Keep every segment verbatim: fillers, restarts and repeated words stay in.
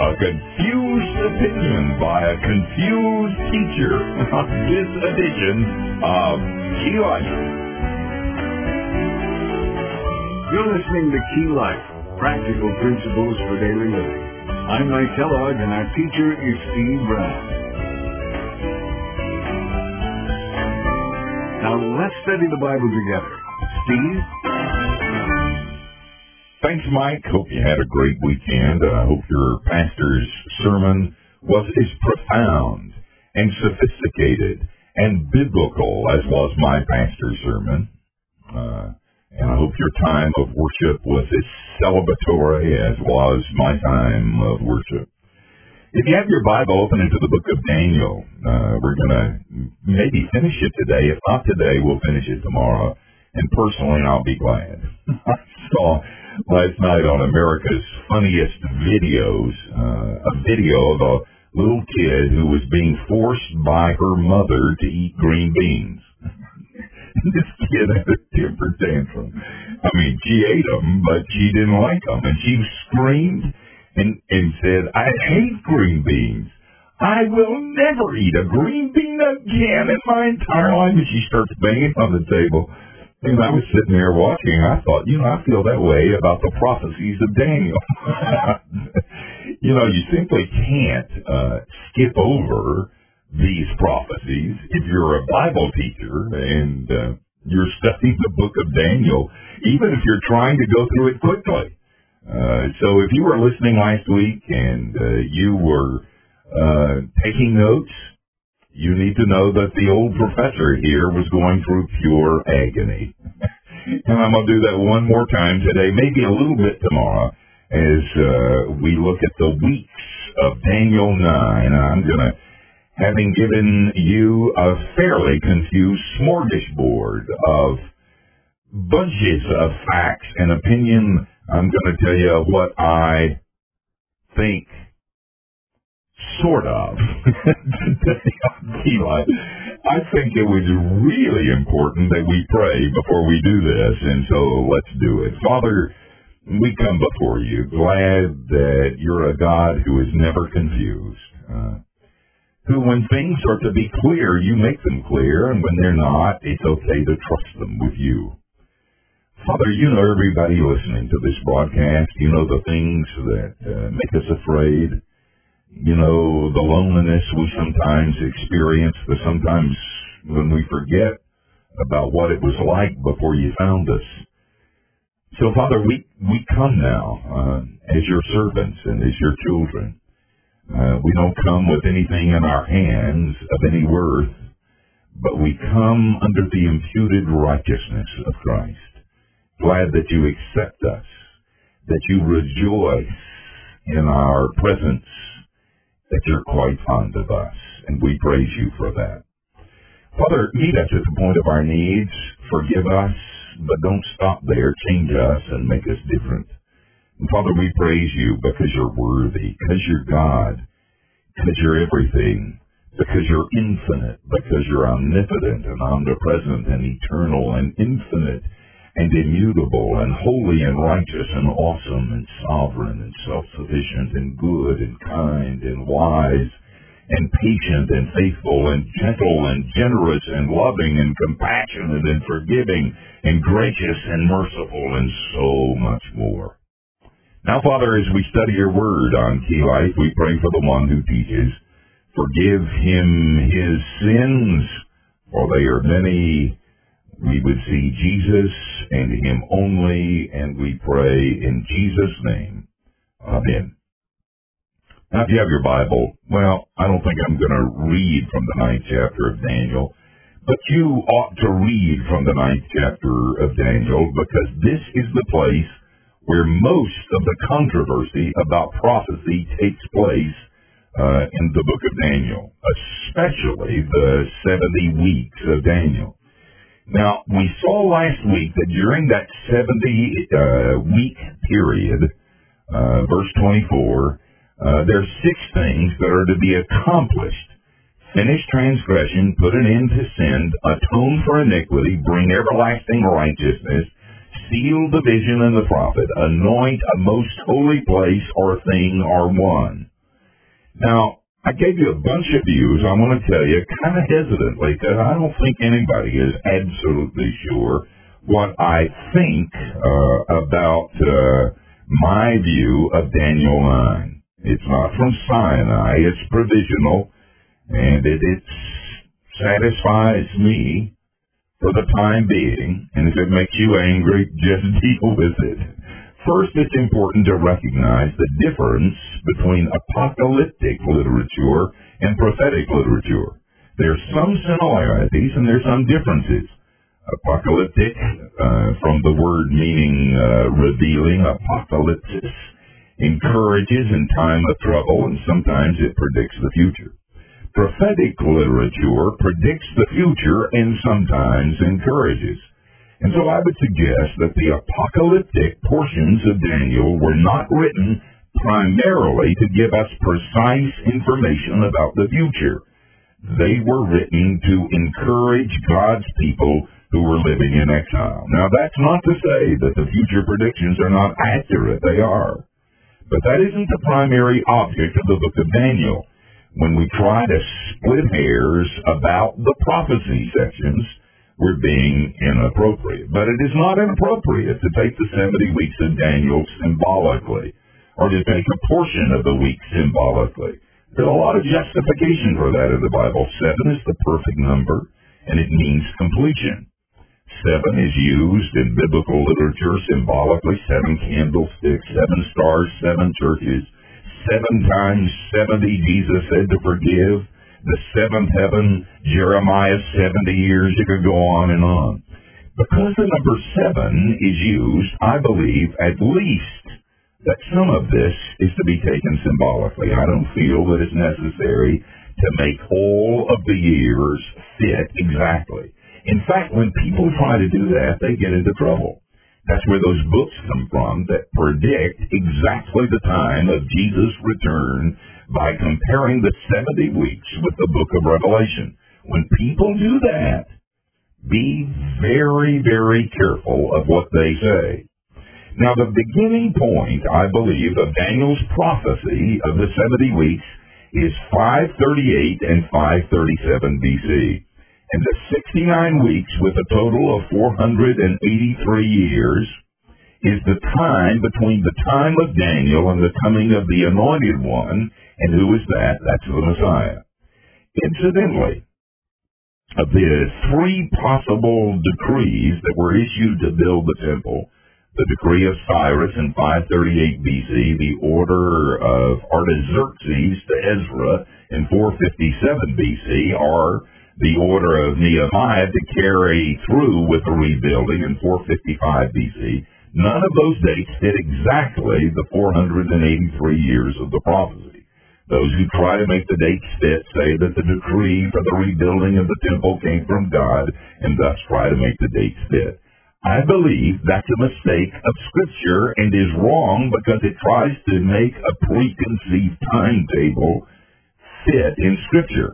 A confused opinion by a confused teacher on this edition of Key Life. You're listening to Key Life, Practical Principles for Daily Living. I'm Mike Kellogg, and our teacher is Steve Brown. Now let's study the Bible together. Steve? Thanks, Mike. Hope you had a great weekend. I hope your pastor's sermon was as profound and sophisticated and biblical as was my pastor's sermon. Uh, and I hope your time of worship was as celebratory as was my time of worship. If you have your Bible, open into the book of Daniel. Uh, we're going to maybe finish it today. If not today, we'll finish it tomorrow. And personally, I'll be glad. I saw last night on America's Funniest Videos uh, a video of a little kid who was being forced by her mother to eat green beans. This kid had a temper tantrum. I mean, she ate them, but she didn't like them. And she screamed and, and said, "I hate green beans. I will never eat a green bean again in my entire life." And she starts banging on the table. And I was sitting there watching, I thought, you know, I feel that way about the prophecies of Daniel. You know, you simply can't uh, skip over these prophecies if you're a Bible teacher and uh, you're studying the book of Daniel, even if you're trying to go through it quickly. Uh, so if you were listening last week and uh, you were uh, taking notes, you need to know that the old professor here was going through pure agony. And I'm going to do that one more time today, maybe a little bit tomorrow, as uh, we look at the weeks of Daniel nine. I'm going to, having given you a fairly confused smorgasbord of bunches of facts and opinion, I'm going to tell you what I think sort of. I think it was really important that we pray before we do this, and so let's do it. Father, we come before you glad that you're a God who is never confused, uh, who when things are to be clear, you make them clear, and when they're not, it's okay to trust them with you. Father, you know everybody listening to this broadcast. You know the things that uh, make us afraid. You know, the loneliness we sometimes experience, the sometimes when we forget about what it was like before you found us. So, Father, we, we come now uh, as your servants and as your children. Uh, we don't come with anything in our hands of any worth, but we come under the imputed righteousness of Christ. Glad that you accept us, that you rejoice in our presence, that you're quite fond of us, and we praise you for that. Father, meet us at the point of our needs. Forgive us, but don't stop there. Change us and make us different. And Father, we praise you because you're worthy, because you're God, because you're everything, because you're infinite, because you're omnipotent and omnipresent and eternal and infinite and immutable and holy and righteous and awesome and sovereign and self-sufficient and good and kind and wise and patient and faithful and gentle and generous and loving and compassionate and forgiving and gracious and merciful and so much more. Now, Father, as we study your word on Key Life, we pray for the one who teaches. Forgive him his sins, for they are many. We would see Jesus and him only, and we pray in Jesus' name. Amen. Now, if you have your Bible, well, I don't think I'm going to read from the ninth chapter of Daniel, but you ought to read from the ninth chapter of Daniel, because this is the place where most of the controversy about prophecy takes place uh, in the book of Daniel, especially the seventy weeks of Daniel. Now, we saw last week that during that seventy-week uh, period, uh, verse twenty-four, uh, there are six things that are to be accomplished. Finish transgression, put an end to sin, atone for iniquity, bring everlasting righteousness, seal the vision and the prophet, anoint a most holy place or thing or one. Now, I gave you a bunch of views. I want to tell you kind of hesitantly that I don't think anybody is absolutely sure what I think uh, about uh, my view of Daniel nine. It's not from Sinai. It's provisional, and it, it satisfies me for the time being. And if it makes you angry, just deal with it. First, it's important to recognize the difference between apocalyptic literature and prophetic literature. There's some similarities and there's some differences. Apocalyptic, uh, from the word meaning uh, revealing, apocalypsis, encourages in time of trouble, and sometimes it predicts the future. Prophetic literature predicts the future and sometimes encourages. And so I would suggest that the apocalyptic portions of Daniel were not written primarily to give us precise information about the future. They were written to encourage God's people who were living in exile. Now, that's not to say that the future predictions are not accurate. They are. But that isn't the primary object of the book of Daniel. When we try to split hairs about the prophecy sections, we're being inappropriate. But it is not inappropriate to take the seventy weeks of Daniel symbolically, or to take a portion of the week symbolically. There's a lot of justification for that in the Bible. Seven is the perfect number, and it means completion. Seven is used in biblical literature symbolically. Seven candlesticks, seven stars, seven churches. Seven times seventy, Jesus said to forgive. The seventh heaven, Jeremiah, seventy years, you could go on and on. Because the number seven is used, I believe, at least, that some of this is to be taken symbolically. I don't feel that it's necessary to make all of the years fit exactly. In fact, when people try to do that, they get into trouble. That's where those books come from that predict exactly the time of Jesus' return by comparing the seventy weeks with the book of Revelation. When people do that, be very, very careful of what they say. Now, the beginning point, I believe, of Daniel's prophecy of the seventy weeks is five thirty-eight and five thirty-seven B C. And the sixty-nine weeks with a total of four hundred eighty-three years is the time between the time of Daniel and the coming of the Anointed One. And who is that? That's the Messiah. Incidentally, of the three possible decrees that were issued to build the temple, the decree of Cyrus in five thirty-eight B C, the order of Artaxerxes to Ezra in four fifty-seven B C, or the order of Nehemiah to carry through with the rebuilding in four fifty-five B C. None of those dates fit exactly the four hundred eighty-three years of the prophecy. Those who try to make the dates fit say that the decree for the rebuilding of the temple came from God and thus try to make the dates fit. I believe that's a mistake of Scripture and is wrong because it tries to make a preconceived timetable fit in Scripture.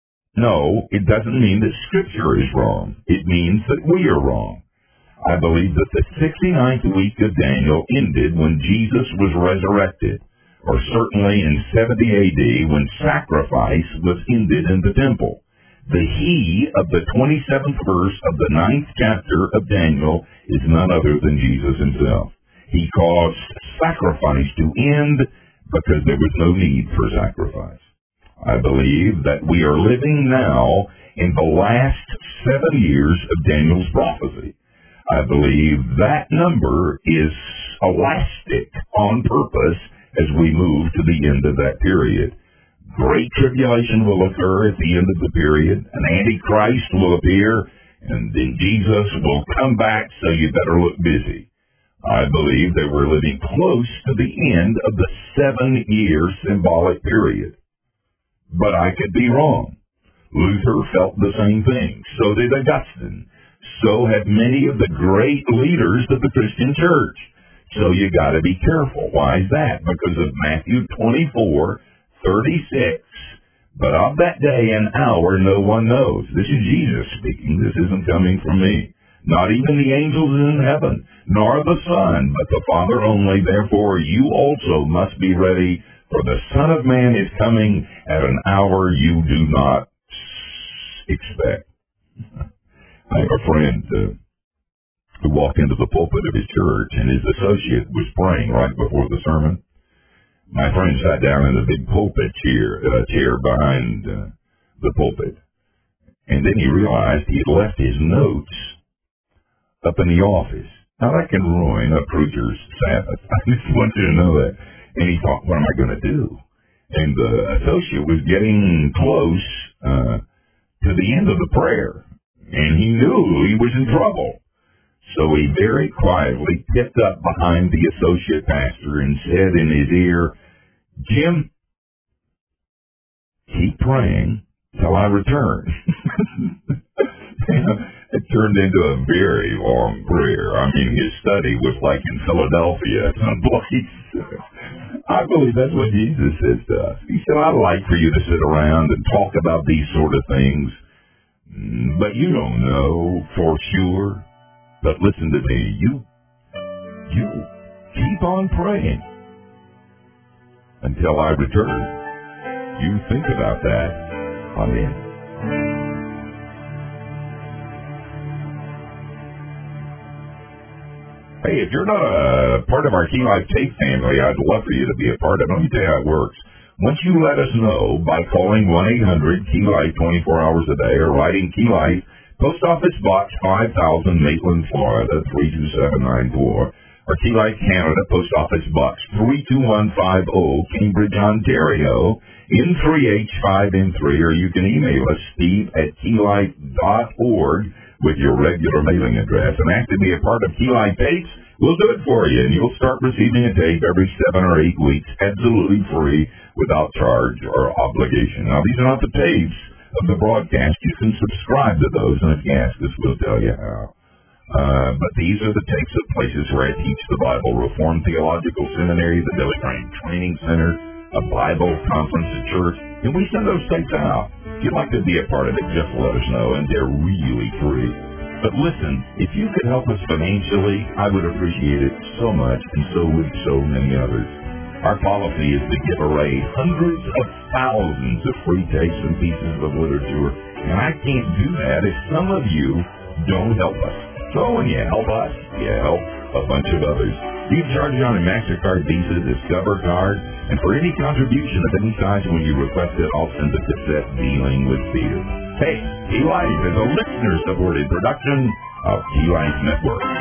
No, it doesn't mean that Scripture is wrong. It means that we are wrong. I believe that the sixty-ninth week of Daniel ended when Jesus was resurrected, or certainly in seventy A D when sacrifice was ended in the temple. The he of the twenty-seventh verse of the ninth chapter of Daniel is none other than Jesus himself. He caused sacrifice to end because there was no need for sacrifice. I believe that we are living now in the last seven years of Daniel's prophecy. I believe that number is elastic on purpose as we move to the end of that period. Great tribulation will occur at the end of the period. An Antichrist will appear, and then Jesus will come back, so you better look busy. I believe that we're living close to the end of the seven-year symbolic period. But I could be wrong. Luther felt the same thing. So did Augustine. So have many of the great leaders of the Christian church. So you got to be careful. Why is that? Because of Matthew twenty-four, thirty-six. But of that day and hour no one knows. This is Jesus speaking. This isn't coming from me. not even the angels in heaven, nor the Son, but the Father only. Therefore you also must be ready, for the Son of Man is coming at an hour you do not expect. I have a friend uh, who walked into the pulpit of his church, and his associate was praying right before the sermon. My friend sat down in the big pulpit chair, uh, chair behind uh, the pulpit, and then he realized he had left his notes up in the office. Now, that can ruin a preacher's Sabbath. I just want you to know that. And he thought, what am I going to do? And the associate was getting close uh, to the end of the prayer, and he knew he was in trouble. So he very quietly picked up behind the associate pastor and said in his ear, Jim, keep praying till I return. It turned into a very long prayer. I mean, his study was like in Philadelphia someplace. I believe that's what Jesus says to us. He said, I'd like for you to sit around and talk about these sort of things, but you don't know for sure. But listen to me, you, you keep on praying until I return. You think about that. Amen. Hey, if you're not a part of our Key Life Tape family, I'd love for you to be a part of it. Let me tell you how it works. Once you let us know by calling one eight hundred Key Life twenty-four hours a day or writing Key Life, Post Office Box five thousand, Maitland, Florida, three two seven nine four, or Key Life Canada, Post Office Box three two one five zero, Cambridge, Ontario, N three H five N three, or you can email us, Steve at keylife dot org, with your regular mailing address. And ask to be a part of Key Life Tapes, we'll do it for you, and you'll start receiving a tape every seven or eight weeks, absolutely free, without charge or obligation. Now, these are not the tapes of the broadcast. You can subscribe to those, and if you ask us, we'll tell you how. Uh, but these are the tapes of places where I teach the Bible: Reformed Theological Seminary, the Billy Graham Training Center, a Bible conference at church, and we send those tapes out. If you'd like to be a part of it, just let us know, and they're really free. But listen, if you could help us financially, I would appreciate it so much, and so would so many others. Our policy is to give away hundreds of thousands of free tapes and pieces of literature, and I can't do that if some of you don't help us. So when you help us, you help a bunch of others. You can charge it on a MasterCard, Visa, Discover card, and for any contribution of any size when you request it, I'll send a cassette dealing with Peter. Hey, Key Life is a listener-supported production of Key Life Network.